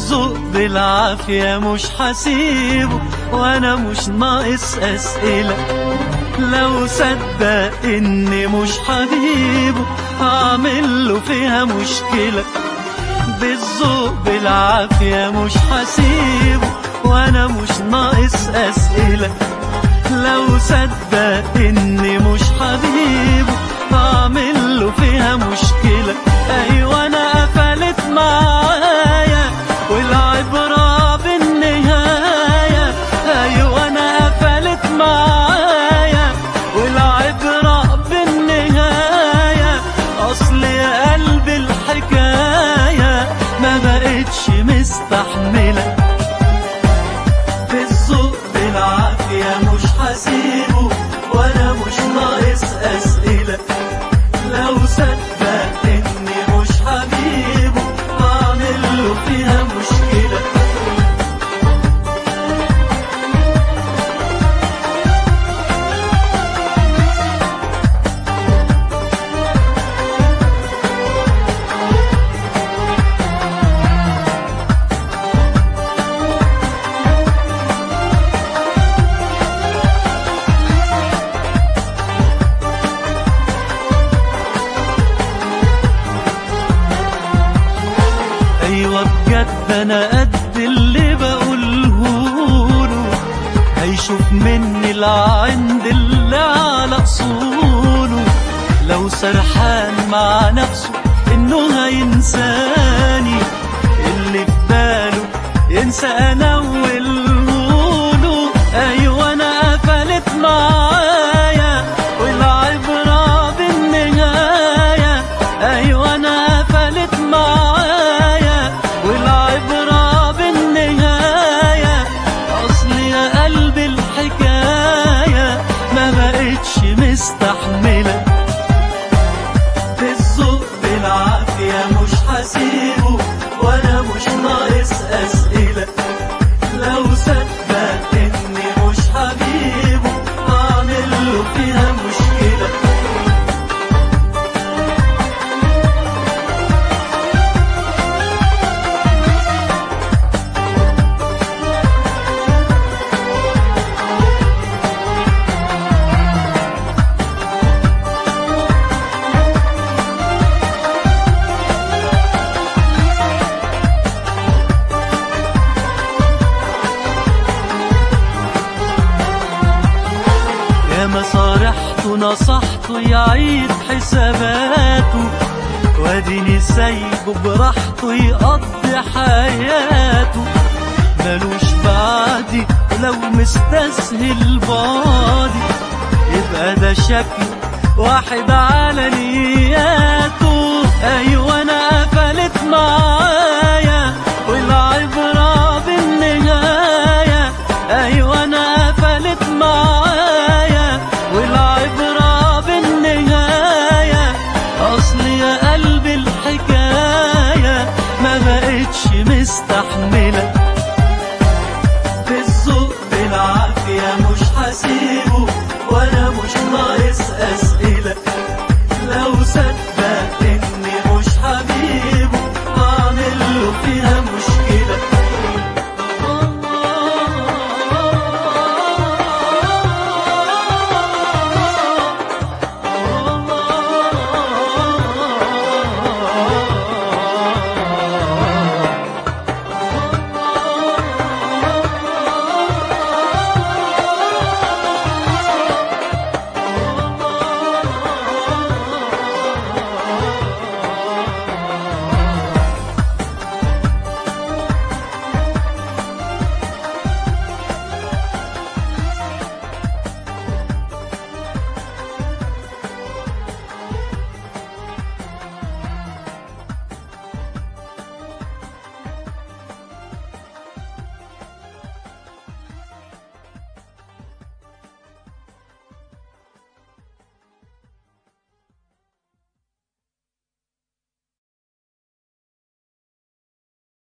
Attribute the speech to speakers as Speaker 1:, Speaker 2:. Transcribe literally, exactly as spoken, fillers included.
Speaker 1: بالذوق بالعافية مش حسيبه، وانا مش ناقص اسئلة. لو صدق اني مش حبيبه هعمله فيها مشكلة. بالذوق بالعافية مش حسيبه، وانا مش ناقص اسئلة. لو صدق اني مش حبيبه هعمله فيها مشكلة. ايوه انا قفلت معايا والعبرة بالنهاية. ايوه انا قفلت معايا والعبرة بالنهاية. اصل يا قلبي الحكاية ما بقتش مستحملة. بالذوق بالعافية مش حسيبه، وانا مش ناقص اسئلة. لو صدق اني مش حبيبه هعمله فيها مشكلة. ايوه بجد انا قد اللي بقولهوله. هيشوف مني العند اللي على اصوله. لو سرحان مع نفسه انه هينساني، اللي في باله ينسى انا وقوله. ايوه انا قفلت معايا والعبرة بالنهاية. ايوه انا قفلت معايا والعبرة بالنهاية. أصل يا قلبي الحكاية ما بقتش مستحملة. بالذوق بالعافية مش حسيبه، وأنا مش ناقص أسئلة. لو صدق إني مش حبيبه هعمله فيها مشكلة. ياما صارحته نصحته يعيد حساباته، واديني سايبه براحته يقضي حياته. ملوش بعدي ولو مستسهل باضي، يبقى ده شكل واحد على نياته. ايوه انا قفلت معايا والعبرة بالنهاية. ايوه انا قفلت معايا والعبرة بالنهاية. اصل يا قلبي الحكاية ما بقتش مستحملة.